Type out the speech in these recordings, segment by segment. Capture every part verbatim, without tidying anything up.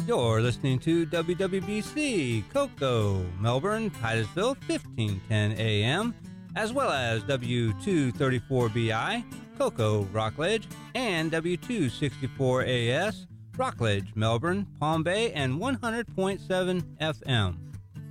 You're listening to W W B C, Cocoa, Melbourne, Titusville, fifteen ten A M, as well as W two thirty-four B I, Cocoa, Rockledge, and W two sixty-four A S, Rockledge, Melbourne, Palm Bay, and one hundred point seven F M.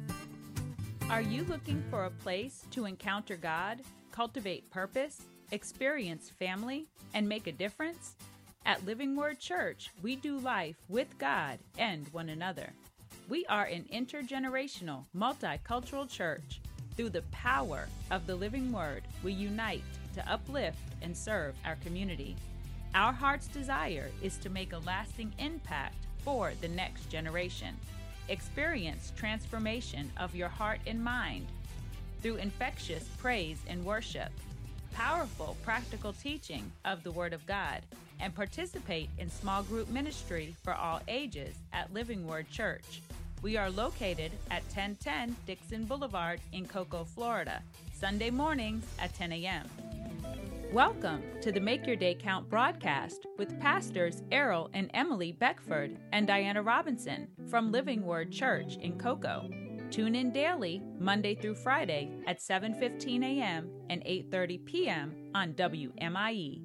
Are you looking for a place to encounter God, cultivate purpose, experience family, and make a difference? At Living Word Church, we do life with God and one another. We are an intergenerational, multicultural church. Through the power of the Living Word, we unite to uplift and serve our community. Our heart's desire is to make a lasting impact for the next generation. Experience transformation of your heart and mind through infectious praise and worship, powerful practical teaching of the Word of God, and participate in small group ministry for all ages at Living Word Church. We are located at ten ten Dixon Boulevard in Cocoa, Florida, Sunday mornings at ten A M Welcome to the Make Your Day Count broadcast with Pastors Errol and Emily Beckford and Diana Robinson from Living Word Church in Cocoa. Tune in daily, Monday through Friday at seven fifteen A M and eight thirty P M on W M I E.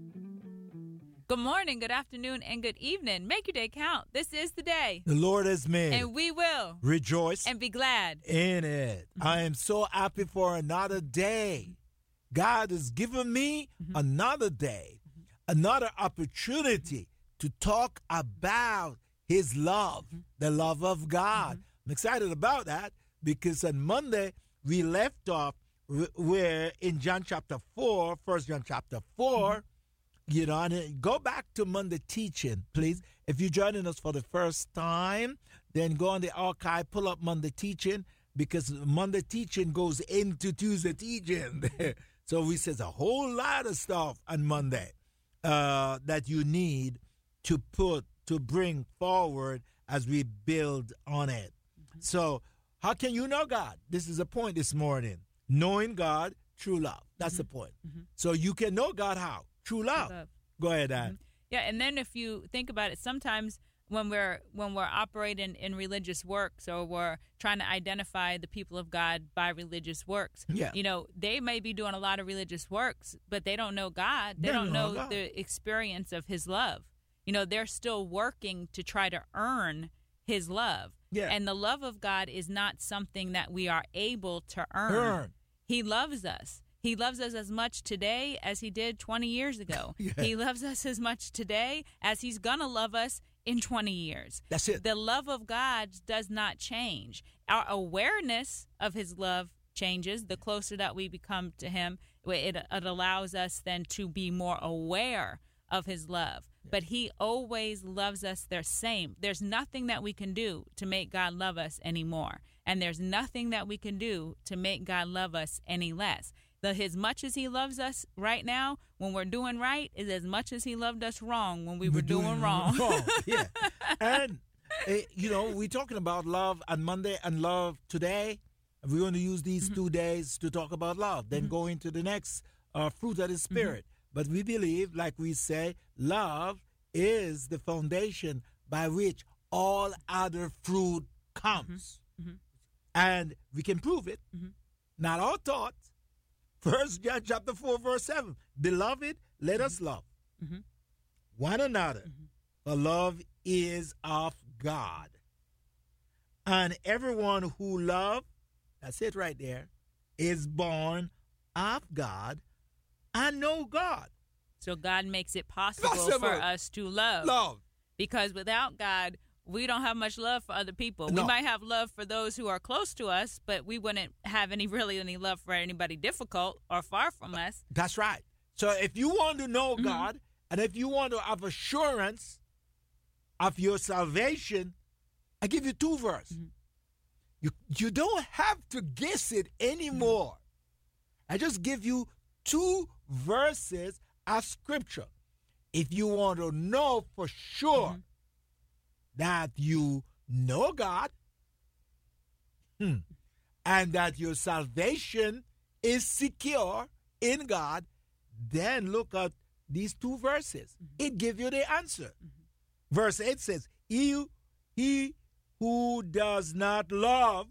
Good morning, good afternoon, and good evening. Make your day count. This is the day the Lord has made. And we will rejoice and be glad in it. Mm-hmm. I am so happy for another day. God has given me mm-hmm. another day, mm-hmm. another opportunity to talk about his love, mm-hmm. the love of God. Mm-hmm. I'm excited about that because on Monday we left off where in John chapter four, First John chapter four, mm-hmm. You know, and go back to Monday teaching, please. If you're joining us for the first time, then go on the archive, pull up Monday teaching, because Monday teaching goes into Tuesday teaching. So we says a whole lot of stuff on Monday uh, that you need to put, to bring forward as we build on it. Mm-hmm. So how can you know God? This is a point this morning. Knowing God, true love. That's mm-hmm. the point. Mm-hmm. So you can know God how? True love. love. Go ahead, Ann. Mm-hmm. Yeah, and then if you think about it, sometimes when we're when we're operating in religious works or we're trying to identify the people of God by religious works, yeah. you know, they may be doing a lot of religious works, but they don't know God. They, they don't know, know the experience of his love. You know, they're still working to try to earn his love. Yeah. And the love of God is not something that we are able to earn. Earn. He loves us. He loves us as much today as he did twenty years ago. Yeah. He loves us as much today as he's going to love us in twenty years. That's it. The love of God does not change. Our awareness of his love changes. The closer that we become to him, it, it allows us then to be more aware of his love. Yeah. But he always loves us the same. There's nothing that we can do to make God love us anymore. And there's nothing that we can do to make God love us any less. The, as much as he loves us right now, when we're doing right, is as much as he loved us wrong when we we're, were doing, doing wrong. wrong. Yeah. And, uh, you know, we're talking about love on Monday and love today. We're going to use these mm-hmm. two days to talk about love, then mm-hmm. go into the next uh, fruit of the Spirit. Mm-hmm. But we believe, like we say, love is the foundation by which all other fruit comes. Mm-hmm. And we can prove it. Mm-hmm. Not all taught. First John chapter four, verse seven. Beloved, let mm-hmm. us love mm-hmm. one another, mm-hmm. for love is of God. And everyone who loves, that's it right there, is born of God and know God. So God makes it possible, possible. for us to love. Love. Because without God, we don't have much love for other people. No. We might have love for those who are close to us, but we wouldn't have any really any love for anybody difficult or far from us. That's right. So if you want to know mm-hmm. God, and if you want to have assurance of your salvation, I give you two verses. Mm-hmm. You, you don't have to guess it anymore. Mm-hmm. I just give you two verses of Scripture. If you want to know for sure mm-hmm. that you know God hmm, and that your salvation is secure in God, then look at these two verses. Mm-hmm. It gives you the answer. Mm-hmm. Verse eight says, he, he who does not love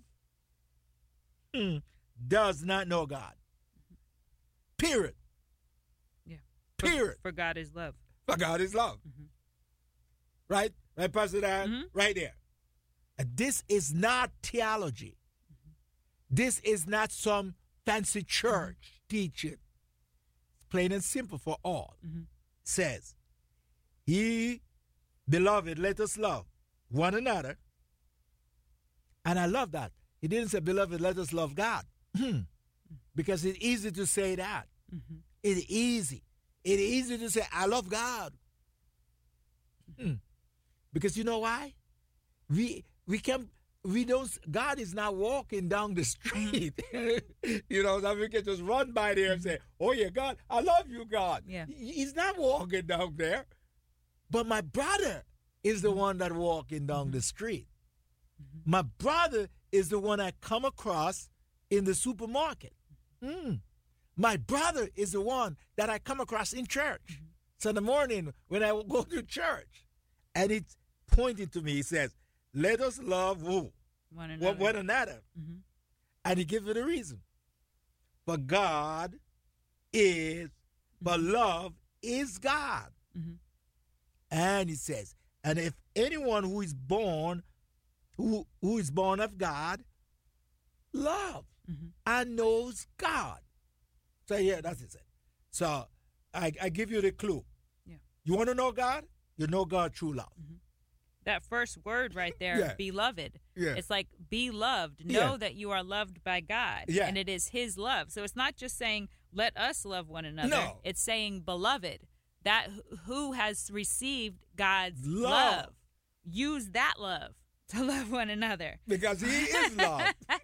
hmm, does not know God. Period. Yeah. Period. For, for God is love. For God is love. Mm-hmm. Right? Right, Pastor Dan? Mm-hmm. Right there. And this is not theology. Mm-hmm. This is not some fancy church mm-hmm. teaching. It's plain and simple for all. Mm-hmm. It says, He, beloved, let us love one another. And I love that. He didn't say, beloved, let us love God. Because it's easy to say that. Mm-hmm. It's easy. It's easy to say, I love God. Mm-hmm. Because you know why? We we can we don't God is not walking down the street. You know, that we can just run by there and say, oh yeah, God, I love you, God. Yeah. He's not walking down there. But my brother is the one that walking down mm-hmm. the street. Mm-hmm. My brother is the one I come across in the supermarket. Mm. My brother is the one that I come across in church. Mm-hmm. So in the morning when I go to church, and it's pointing to me, he says, let us love who? One another. One another. Mm-hmm. And he gives it a reason. For God is, mm-hmm. for love is God. Mm-hmm. And he says, and if anyone who is born, who, who is born of God, love mm-hmm. and knows God. So yeah, that's it. So I, I give you the clue. Yeah. You want to know God? You know God true love. Mm-hmm. That first word right there, yeah. beloved. Yeah. It's like be loved. Know yeah. that you are loved by God. Yeah. And it is his love. So it's not just saying let us love one another. No. It's saying beloved. That who has received God's love. love. Use that love to love one another. Because he is love.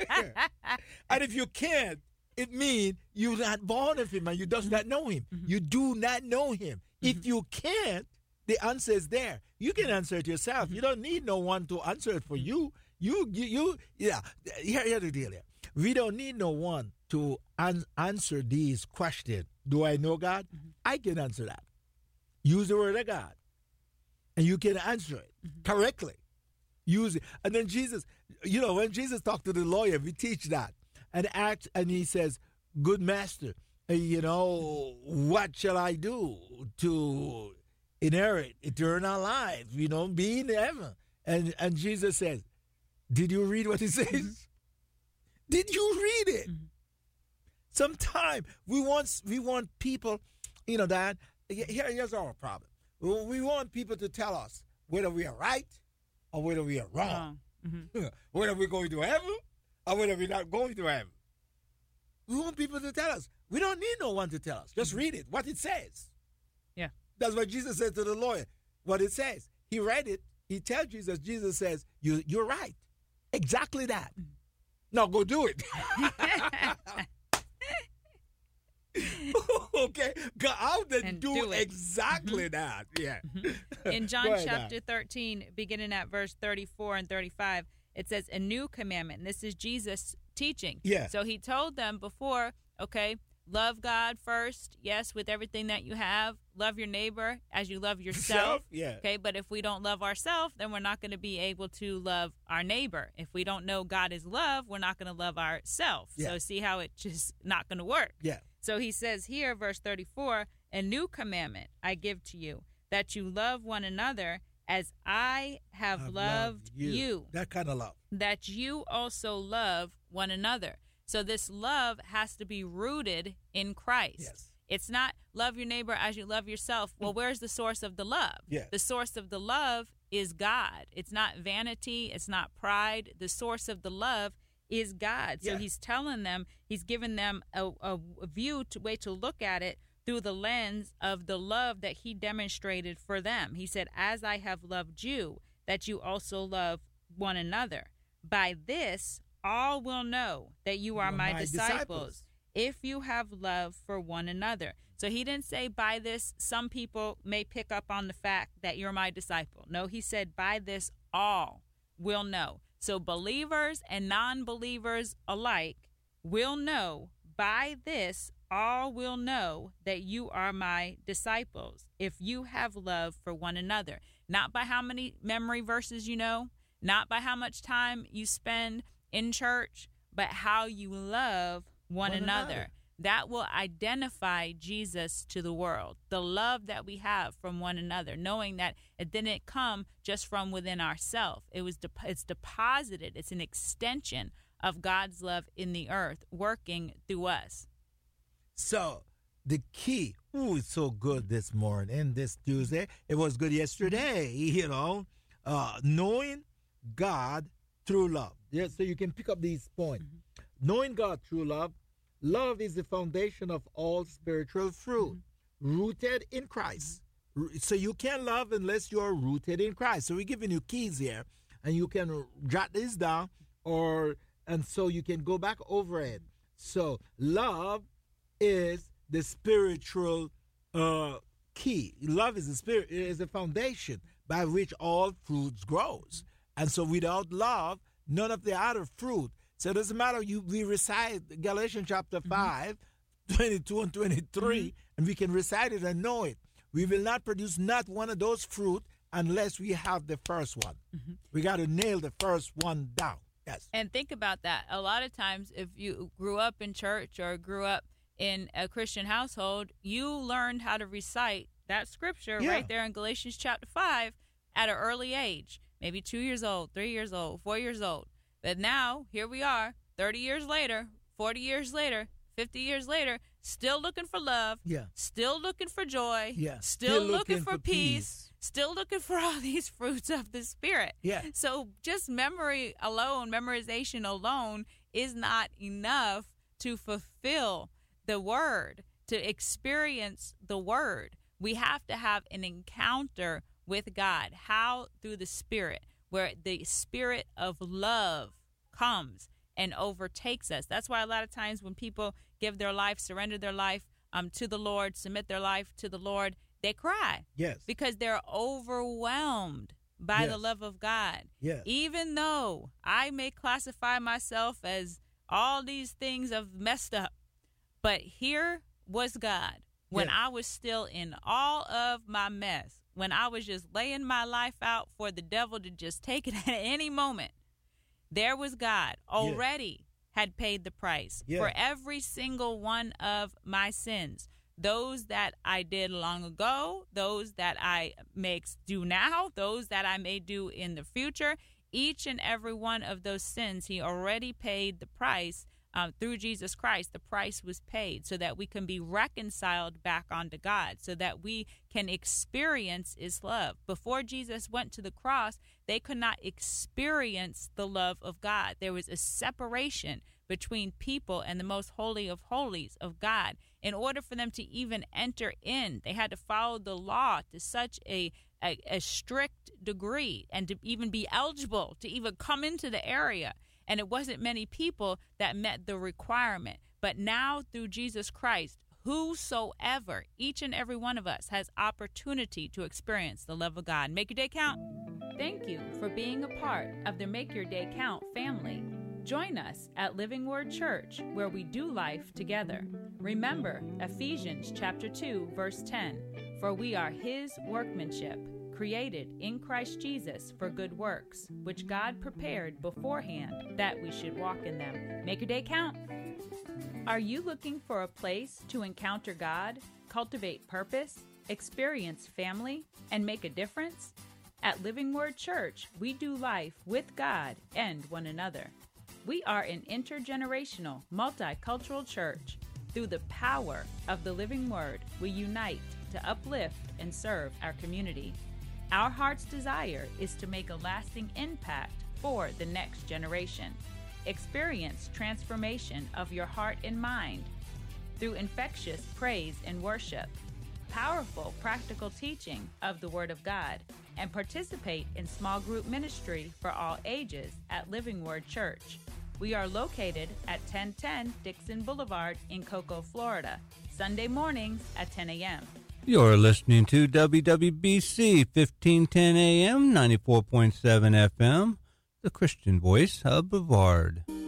And if you can't, it means you're not born of him and you does not know him. Mm-hmm. You do not know him. Mm-hmm. If you can't, the answer is there. You can answer it yourself. Mm-hmm. You don't need no one to answer it for you. You, you, you yeah. Here, here's the deal here. We don't need no one to an- answer these questions. Do I know God? Mm-hmm. I can answer that. Use the word of God. And you can answer it mm-hmm. correctly. Use it. And then Jesus, you know, when Jesus talked to the lawyer, we teach that. And act, and he says, good master, you know, what shall I do to inherit eternal life, you know, be in heaven? And and Jesus says, did you read what he says? Mm-hmm. Did you read it? Mm-hmm. Sometimes we want, we want people, you know, that, here, here's our problem. We want people to tell us whether we are right or whether we are wrong. Mm-hmm. Whether we're going to heaven or whether we're not going to heaven. We want people to tell us. We don't need no one to tell us. Just mm-hmm. read it, what it says. Yeah. That's what Jesus said to the lawyer, what it says. He read it. He tells Jesus, Jesus says, you, you're right. Exactly that. Mm-hmm. Now go do it. Okay, go out and, and do, do exactly mm-hmm. that. Yeah. Mm-hmm. In John ahead, chapter thirteen, beginning at verse thirty-four and thirty-five, it says a new commandment. And this is Jesus teaching. Yeah. So he told them before, okay, love God first, yes, with everything that you have. Love your neighbor as you love yourself. Self? Yeah. Okay, but if we don't love ourselves, then we're not going to be able to love our neighbor. If we don't know God is love, we're not going to love ourselves. Yeah. So see how it's just not going to work. Yeah. So he says here, verse thirty-four, a new commandment I give to you, that you love one another as I have I've loved, loved you. you. That kind of love. That you also love one another. So this love has to be rooted in Christ. Yes. It's not love your neighbor as you love yourself. Well, where's the source of the love? Yeah. The source of the love is God. It's not vanity. It's not pride. The source of the love is God. So yeah. he's telling them, he's giving them a, a, a view, to way to look at it through the lens of the love that he demonstrated for them. He said, as I have loved you, that you also love one another. By this, all will know that you are, you are my, my disciples, disciples, if you have love for one another. So he didn't say by this, some people may pick up on the fact that you're my disciple. No, he said by this, all will know. So believers and non-believers alike will know, by this, all will know that you are my disciples if you have love for one another. Not by how many memory verses you know, not by how much time you spend in church, but how you love one, One another. another. That will identify Jesus to the world. The love that we have from one another, knowing that it didn't come just from within ourselves. It was de- it's deposited. It's an extension of God's love in the earth, working through us. So the key, ooh, it's so good this morning, this Tuesday. It was good yesterday, you know, uh, knowing God through love. Yeah, so you can pick up these points. Mm-hmm. Knowing God through love. Love is the foundation of all spiritual fruit, mm-hmm. rooted in Christ. Mm-hmm. So you can't love unless you are rooted in Christ. So we're giving you keys here, and you can jot this down, or and so you can go back over it. So love is the spiritual uh, key. Love is the spirit is the foundation by which all fruits grows. And so without love, none of the other fruit. So it doesn't matter. You we recite Galatians chapter five, mm-hmm. twenty-two and twenty-three, mm-hmm. and we can recite it and know it. We will not produce not one of those fruit unless we have the first one. Mm-hmm. We got to nail the first one down. Yes. And think about that. A lot of times, if you grew up in church or grew up in a Christian household, you learned how to recite that scripture yeah. right there in Galatians chapter five at an early age, maybe two years old, three years old, four years old. But now, here we are, thirty years later, forty years later, fifty years later, still looking for love, yeah. still looking for joy, yeah. still, still looking, looking for, for peace, peace, still looking for all these fruits of the Spirit. Yeah. So just memory alone, memorization alone is not enough to fulfill the Word, to experience the Word. We have to have an encounter with God. How? Through the Spirit, where the spirit of love comes and overtakes us. That's why a lot of times when people give their life, surrender their life um, to the Lord, submit their life to the Lord, they cry. Yes. Because they're overwhelmed by yes. the love of God. Yes. Even though I may classify myself as all these things of messed up, but here was God when yes. I was still in all of my mess. When I was just laying my life out for the devil to just take it at any moment, there was God already yes. had paid the price yes. for every single one of my sins. Those that I did long ago, those that I may do now, those that I may do in the future, each and every one of those sins, he already paid the price. Um, through Jesus Christ, the price was paid so that we can be reconciled back onto God, so that we can experience his love. Before Jesus went to the cross, they could not experience the love of God. There was a separation between people and the most holy of holies of God. In order for them to even enter in, they had to follow the law to such a, a, a strict degree, and to even be eligible to even come into the area. And it wasn't many people that met the requirement. But now through Jesus Christ, whosoever, each and every one of us has opportunity to experience the love of God. Make your day count. Thank you for being a part of the Make Your Day Count family. Join us at Living Word Church, where we do life together. Remember Ephesians chapter two, verse ten, for we are his workmanship, created in Christ Jesus for good works, which God prepared beforehand that we should walk in them. Make your day count. Are you looking for a place to encounter God, cultivate purpose, experience family, and make a difference? At Living Word Church, we do life with God and one another. We are an intergenerational, multicultural church. Through the power of the Living Word, we unite to uplift and serve our community. Our heart's desire is to make a lasting impact for the next generation. Experience transformation of your heart and mind through infectious praise and worship, powerful practical teaching of the Word of God, and participate in small group ministry for all ages at Living Word Church. We are located at ten ten Dixon Boulevard in Cocoa, Florida, Sunday mornings at ten a.m. You're listening to W W B C fifteen ten A M, ninety-four point seven F M, the Christian voice of Brevard.